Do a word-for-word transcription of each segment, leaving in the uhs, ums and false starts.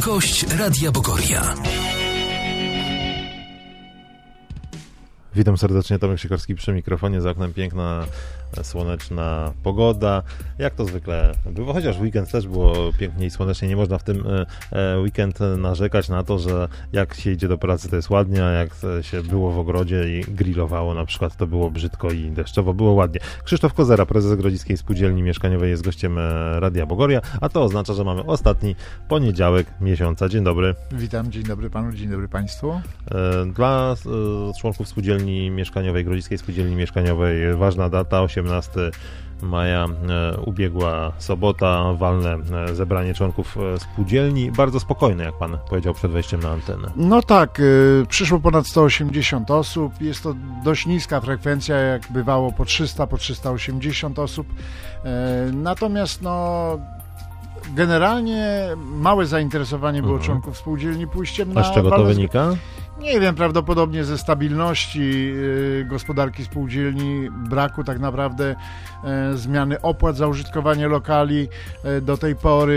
Gość Radia Bogoria. Witam serdecznie, Tomek Sikorski przy mikrofonie, za oknem piękna, słoneczna pogoda, jak to zwykle było, chociaż weekend też było pięknie i słonecznie, nie można w tym weekend narzekać na to, że jak się idzie do pracy, to jest ładnie, a jak się było w ogrodzie i grillowało na przykład, to było brzydko i deszczowo, było ładnie. Krzysztof Kozera, prezes Grodziskiej Spółdzielni Mieszkaniowej, jest gościem Radia Bogoria, a to oznacza, że mamy ostatni poniedziałek miesiąca. Dzień dobry. Witam, dzień dobry panu, dzień dobry państwu. Dla członków Spółdzielni Mieszkaniowej, Grodziskiej Spółdzielni Mieszkaniowej ważna data, osiemnastego maja, e, ubiegła sobota, walne e, zebranie członków e, spółdzielni. Bardzo spokojne, jak pan powiedział przed wejściem na antenę. No tak, y, przyszło ponad sto osiemdziesiąt osób. Jest to dość niska frekwencja, jak bywało po trzysta, po trzysta osiemdziesiąt osób. E, natomiast no... Generalnie małe zainteresowanie było mhm. członków spółdzielni pójściem na... A z czego to wynika? Nie wiem, prawdopodobnie ze stabilności y, gospodarki spółdzielni, braku tak naprawdę y, zmiany opłat za użytkowanie lokali y, do tej pory.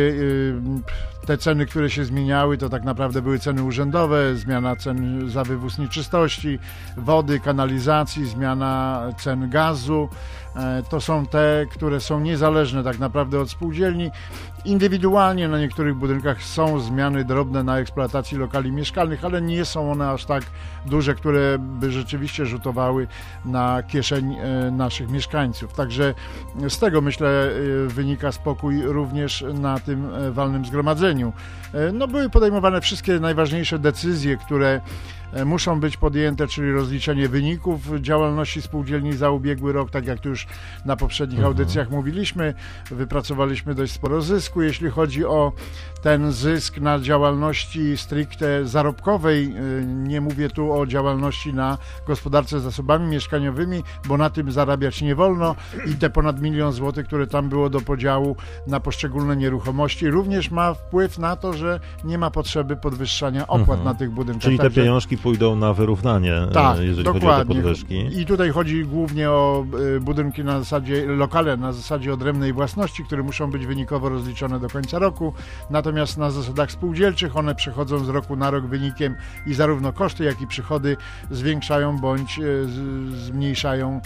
Y, te ceny, które się zmieniały, to tak naprawdę były ceny urzędowe, zmiana cen za wywóz nieczystości, wody, kanalizacji, zmiana cen gazu. To są te, które są niezależne tak naprawdę od spółdzielni. Indywidualnie na niektórych budynkach są zmiany drobne na eksploatacji lokali mieszkalnych, ale nie są one aż tak duże, które by rzeczywiście rzutowały na kieszeń naszych mieszkańców. Także z tego, myślę, wynika spokój również na tym walnym zgromadzeniu. No, były podejmowane wszystkie najważniejsze decyzje, które muszą być podjęte, czyli rozliczenie wyników działalności spółdzielni za ubiegły rok, tak jak tu już na poprzednich mhm. audycjach mówiliśmy. Wypracowaliśmy dość sporo zysku, jeśli chodzi o ten zysk na działalności stricte zarobkowej. Nie mówię tu o działalności na gospodarce zasobami mieszkaniowymi, bo na tym zarabiać nie wolno i te ponad milion złotych, które tam było do podziału na poszczególne nieruchomości, również ma wpływ na to, że nie ma potrzeby podwyższania opłat mhm. na tych budynkach. Czyli te Także... pieniążki pójdą na wyrównanie, tak, jeżeli dokładnie. chodzi o te podwyżki. I tutaj chodzi głównie o budynki na zasadzie, lokale na zasadzie odrębnej własności, które muszą być wynikowo rozliczone do końca roku. Natomiast na zasadach spółdzielczych one przechodzą z roku na rok wynikiem i zarówno koszty, jak i przychody zwiększają bądź zmniejszają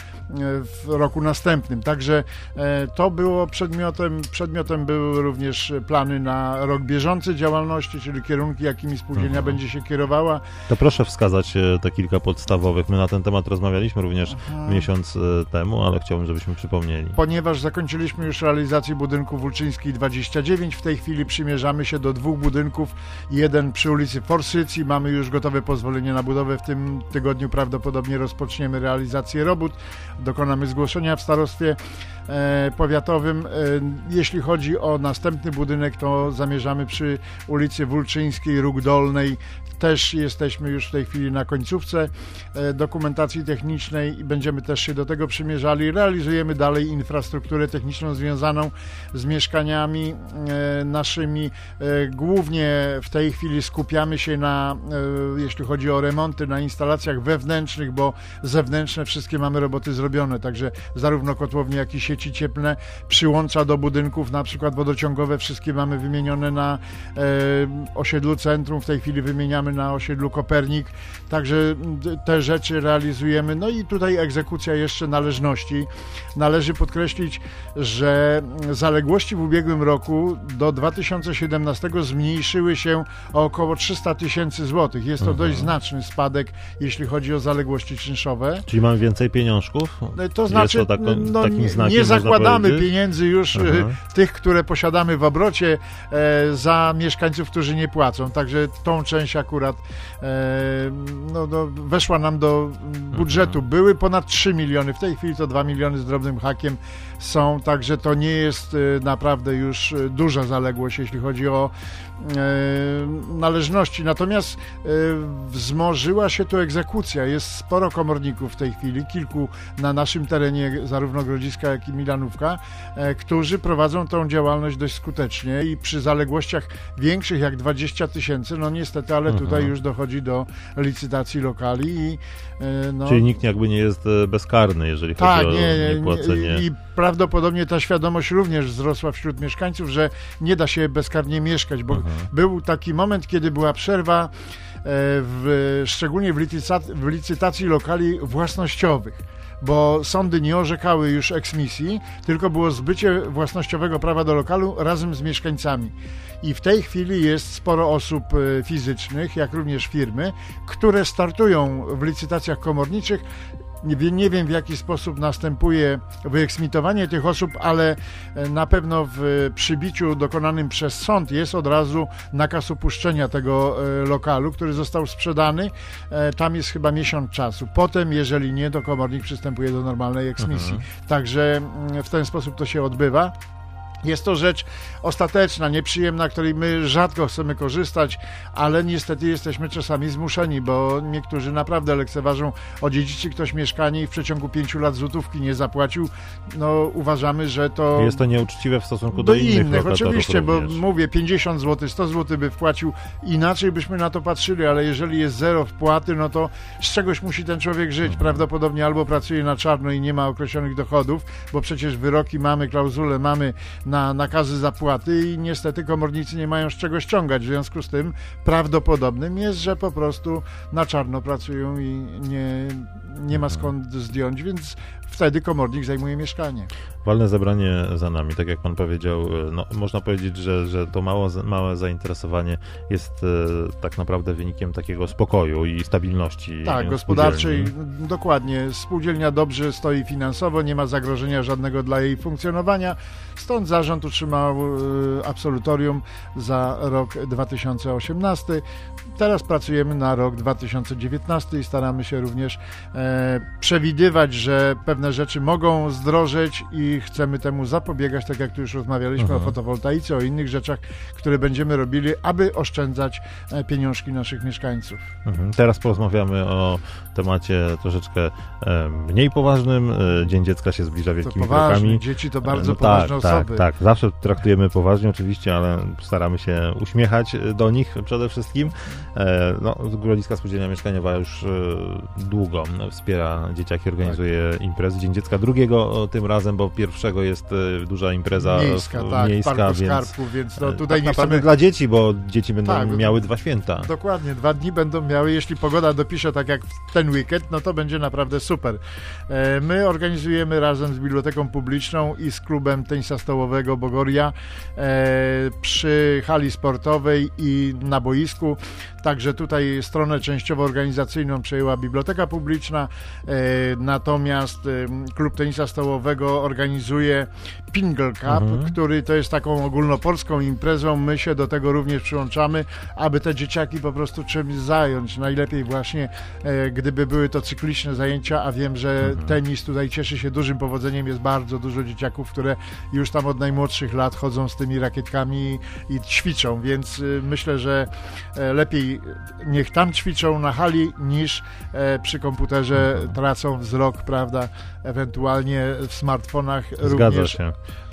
w roku następnym. Także to było przedmiotem, przedmiotem były również plany na rok bieżący działalności, czyli kierunki, jakimi spółdzielnia mhm. będzie się kierowała. To proszę wskazać te kilka podstawowych. My na ten temat rozmawialiśmy również Aha. miesiąc temu, ale chciałbym, żebyśmy przypomnieli. Ponieważ zakończyliśmy już realizację budynku Wólczyńskiej dwadzieścia dziewięć, w tej chwili przymierzamy się do dwóch budynków. Jeden przy ulicy Forsycji, mamy już gotowe pozwolenie na budowę. W tym tygodniu prawdopodobnie rozpoczniemy realizację robót. Dokonamy zgłoszenia w starostwie e, powiatowym. E, jeśli chodzi o następny budynek, to zamierzamy przy ulicy Wólczyńskiej, Róg Dolnej. Też jesteśmy już w tej chwili na końcówce dokumentacji technicznej i będziemy też się do tego przymierzali. Realizujemy dalej infrastrukturę techniczną związaną z mieszkaniami naszymi. Głównie w tej chwili skupiamy się na, jeśli chodzi o remonty, na instalacjach wewnętrznych, bo zewnętrzne wszystkie mamy roboty zrobione, także zarówno kotłownie, jak i sieci cieplne, przyłącza do budynków, na przykład wodociągowe, wszystkie mamy wymienione na osiedlu Centrum, w tej chwili wymieniamy na osiedlu Kopernik, także te rzeczy realizujemy. No i tutaj egzekucja jeszcze należności. Należy podkreślić, że zaległości w ubiegłym roku do dwa tysiące siedemnastego zmniejszyły się o około trzysta tysięcy złotych. Jest to mhm. dość znaczny spadek, jeśli chodzi o zaległości czynszowe. Czyli mamy więcej pieniążków? To znaczy, tak, no, nie, nie zakładamy pieniędzy już mhm. tych, które posiadamy w obrocie e, za mieszkańców, którzy nie płacą. Także tą część akurat e, no, no, weszła nam do budżetu. Mhm. Były ponad trzy miliony, w tej chwili to dwa miliony z drobnym hakiem są, także to nie jest e, naprawdę już duża zaległość, jeśli chodzi o e, należności. Natomiast e, wzmożyła się tu egzekucja. Jest sporo komorników w tej chwili, kilku na naszym terenie, zarówno Grodziska, jak i Milanówka, e, którzy prowadzą tą działalność dość skutecznie i przy zaległościach większych jak dwadzieścia tysięcy, no niestety, ale Mhm. tutaj już dochodzi do licytacji lokali i e, no... Czyli nikt jakby nie jest e, bezkarny, jeżeli Tak, chodzi o nie, nie, niepłacenie. i prawdopodobnie ta świadomość również wzrosła wśród mieszkańców, że nie da się bezkarnie mieszkać, bo Mhm. był taki moment, kiedy była przerwa, e, w, szczególnie w, licyta- w licytacji lokali własnościowych, bo sądy nie orzekały już eksmisji, tylko było zbycie własnościowego prawa do lokalu razem z mieszkańcami. I w tej chwili jest sporo osób e, fizycznych, jak również firmy, które startują w licytacjach komorniczych. Nie wiem, nie wiem, w jaki sposób następuje wyeksmitowanie tych osób, ale na pewno w przybiciu dokonanym przez sąd jest od razu nakaz opuszczenia tego lokalu, który został sprzedany. Tam jest chyba miesiąc czasu. Potem, jeżeli nie, to komornik przystępuje do normalnej eksmisji. Mhm. Także w ten sposób to się odbywa. Jest to rzecz ostateczna, nieprzyjemna, której my rzadko chcemy korzystać, ale niestety jesteśmy czasami zmuszeni, bo niektórzy naprawdę lekceważą, odziedziczy ktoś mieszkanie i w przeciągu pięciu lat złotówki nie zapłacił. No uważamy, że to... Jest to nieuczciwe w stosunku do, do innych, innych oczywiście, również. Bo mówię, pięćdziesiąt złotych, sto złotych by wpłacił, inaczej byśmy na to patrzyli, ale jeżeli jest zero wpłaty, no to z czegoś musi ten człowiek żyć. Mhm. Prawdopodobnie albo pracuje na czarno i nie ma określonych dochodów, bo przecież wyroki mamy, klauzule mamy na nakazy zapłaty i niestety komornicy nie mają z czego ściągać. W związku z tym prawdopodobnym jest, że po prostu na czarno pracują i nie, nie ma skąd zdjąć, więc wtedy komornik zajmuje mieszkanie. Walne zebranie za nami, tak jak pan powiedział, no, można powiedzieć, że, że to mało, małe zainteresowanie jest e, tak naprawdę wynikiem takiego spokoju i stabilności. Tak, gospodarczej, dokładnie. Spółdzielnia dobrze stoi finansowo, nie ma zagrożenia żadnego dla jej funkcjonowania, stąd zarząd utrzymał e, absolutorium za rok dwa tysiące osiemnasty. Teraz pracujemy na rok dwa tysiące dziewiętnasty i staramy się również e, przewidywać, że pewne rzeczy mogą zdrożeć i chcemy temu zapobiegać, tak jak tu już rozmawialiśmy mhm. o fotowoltaice, o innych rzeczach, które będziemy robili, aby oszczędzać e, pieniążki naszych mieszkańców. Mhm. Teraz porozmawiamy o temacie troszeczkę e, mniej poważnym. E, Dzień Dziecka się zbliża wielkimi to poważnie, krokami. Dzieci to bardzo no, poważne tak, osoby. Tak, tak. Zawsze traktujemy poważnie oczywiście, ale staramy się uśmiechać do nich przede wszystkim. E, no, Grodziska Spółdzielnia Mieszkaniowa już e, długo wspiera dzieciaki, organizuje tak. imprezy. Dzień Dziecka drugiego tym razem, bo pierwszego jest e, duża impreza miejska, w, tak, miejska, w Parku więc, Skarbów, więc no, tutaj tak nie chcemy... chcemy... dla dzieci, bo dzieci będą tak, miały dwa święta. Dokładnie, dwa dni będą miały, jeśli pogoda dopisze tak jak w ten weekend, no to będzie naprawdę super. E, my organizujemy razem z Biblioteką Publiczną i z klubem tenisa stołowego Bogoria e, przy hali sportowej i na boisku. Także tutaj stronę częściowo organizacyjną przejęła Biblioteka Publiczna, e, natomiast e, klub tenisa stołowego organizuje Pingle Cup, mhm. który to jest taką ogólnopolską imprezą. My się do tego również przyłączamy, aby te dzieciaki po prostu czymś zająć. Najlepiej właśnie, e, gdyby były to cykliczne zajęcia, a wiem, że mhm. tenis tutaj cieszy się dużym powodzeniem. Jest bardzo dużo dzieciaków, które już tam od najmłodszych lat chodzą z tymi rakietkami i, i ćwiczą, więc y, myślę, że e, lepiej niech tam ćwiczą na hali, niż e, przy komputerze mhm. tracą wzrok, prawda, ewentualnie w smartfonach Zgadza również się.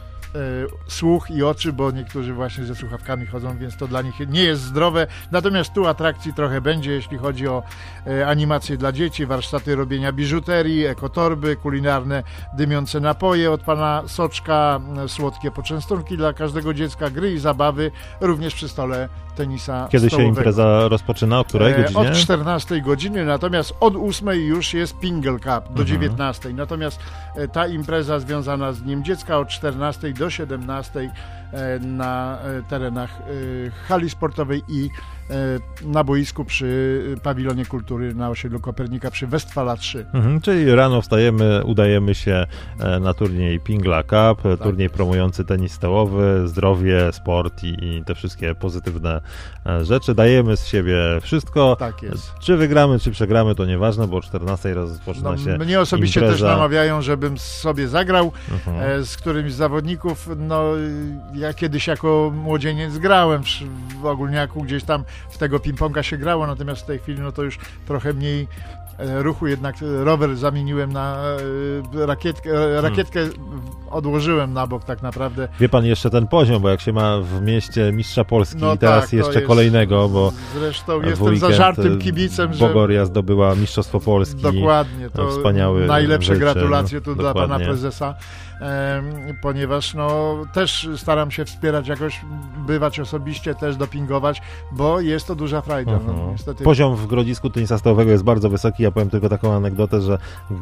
słuch i oczy, bo niektórzy właśnie ze słuchawkami chodzą, więc to dla nich nie jest zdrowe. Natomiast tu atrakcji trochę będzie, jeśli chodzi o e, animacje dla dzieci, warsztaty robienia biżuterii, ekotorby, kulinarne dymiące napoje od pana Soczka, słodkie poczęstunki dla każdego dziecka, gry i zabawy, również przy stole tenisa Kiedy stołowego. się impreza rozpoczyna? O której godzinie? Od czternastej godziny, natomiast od ósmej już jest Pingle Cup do mhm. dziewiętnastej. Natomiast e, ta impreza związana z Dniem Dziecka od czternastej do siedemnastej na terenach hali sportowej i na boisku przy pawilonie kultury na osiedlu Kopernika przy Westfala trzy. Mhm, czyli rano wstajemy, udajemy się na turniej Pingla Cup, tak. turniej promujący tenis stołowy, zdrowie, sport i, i te wszystkie pozytywne rzeczy. Dajemy z siebie wszystko. Tak jest. Czy wygramy, czy przegramy, to nieważne, bo o czternastej rozpoczyna no, się mnie osobiście impreza. też namawiają, żebym sobie zagrał mhm. z którymś z zawodników. No, ja kiedyś jako młodzieniec grałem w, w ogólniaku, gdzieś tam w tego ping-ponga się grało, natomiast w tej chwili no to już trochę mniej ruchu, jednak rower zamieniłem na rakietkę, rakietkę odłożyłem na bok tak naprawdę. Wie pan jeszcze ten poziom, bo jak się ma w mieście mistrza Polski no i teraz tak, jeszcze jest, kolejnego, bo zresztą jestem zażartym kibicem, że Bogoria zdobyła Mistrzostwo Polski. Dokładnie, to wspaniały najlepsze wyczyn. gratulacje tu Dokładnie. dla pana prezesa, e, ponieważ no też staram się wspierać jakoś, bywać osobiście, też dopingować, bo jest to duża frajda. Uh-huh. No, niestety. Poziom w Grodzisku tenisa stołowego jest bardzo wysoki. Ja powiem tylko taką anegdotę, że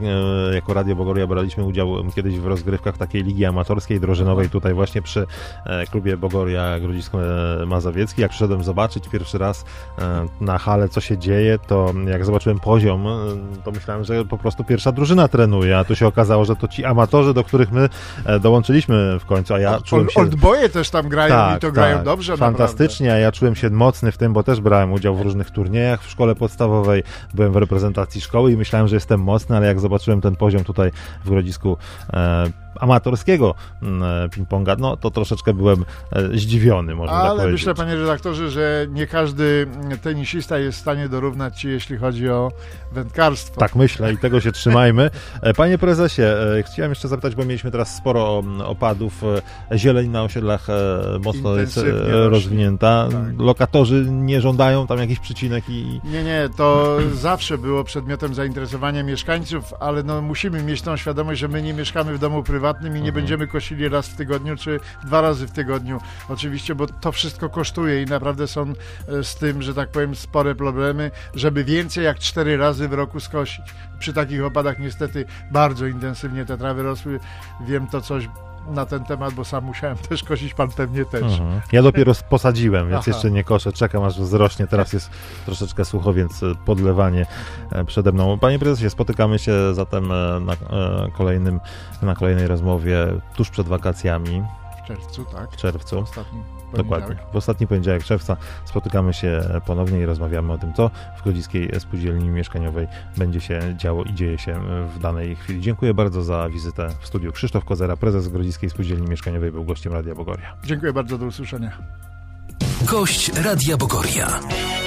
e, jako Radio Bogoria braliśmy udział kiedyś w rozgrywkach takiej ligi amatorskiej, drużynowej tutaj właśnie przy e, klubie Bogoria Grodzisko e, Mazowiecki. Jak przyszedłem zobaczyć pierwszy raz e, na hale, co się dzieje, to jak zobaczyłem poziom, e, to myślałem, że po prostu pierwsza drużyna trenuje, a tu się okazało, że to ci amatorzy, do których my e, dołączyliśmy w końcu, a ja Old, czułem się... Oldboye też tam grają tak, i to tak, grają dobrze. fantastycznie, naprawdę. a ja czułem się mocny w tym, bo też brałem udział w różnych turniejach w szkole podstawowej, byłem w reprezentacji szkoły i myślałem, że jestem mocny, ale jak zobaczyłem ten poziom tutaj w Grodzisku e, amatorskiego e, ping-ponga, no to troszeczkę byłem e, zdziwiony, można tak Ale powiedzieć. myślę, panie redaktorze, że nie każdy tenisista jest w stanie dorównać ci, jeśli chodzi o wędkarstwo. Tak myślę i tego się trzymajmy. E, Panie prezesie, e, chciałem jeszcze zapytać, bo mieliśmy teraz sporo opadów, e, zieleń na osiedlach e, mocno jest e, rozwinięta. Tak. Lokatorzy nie żądają tam jakichś przycinek i... Nie, nie, to zawsze było przedmiotem zainteresowania mieszkańców, ale no musimy mieć tą świadomość, że my nie mieszkamy w domu prywatnym i nie mhm. będziemy kosili raz w tygodniu, czy dwa razy w tygodniu. Oczywiście, bo to wszystko kosztuje i naprawdę są z tym, że tak powiem, spore problemy, żeby więcej jak cztery razy w roku skosić. Przy takich opadach niestety bardzo intensywnie te trawy rosły. Wiem to coś na ten temat, bo sam musiałem też kosić, pan pewnie też. Mhm. Ja dopiero posadziłem, więc Aha. jeszcze nie koszę, czekam aż wzrośnie, teraz jest troszeczkę sucho, więc podlewanie przede mną. Panie prezesie, spotykamy się zatem na kolejnym, na kolejnej rozmowie tuż przed wakacjami. W czerwcu, tak. W czerwcu. Ostatni Dokładnie. W ostatni poniedziałek czerwca spotykamy się ponownie i rozmawiamy o tym, co w Grodziskiej Spółdzielni Mieszkaniowej będzie się działo i dzieje się w danej chwili. Dziękuję bardzo za wizytę w studiu. Krzysztof Kozera, prezes Grodziskiej Spółdzielni Mieszkaniowej, był gościem Radia Bogoria. Dziękuję bardzo, do usłyszenia. Gość Radia Bogoria.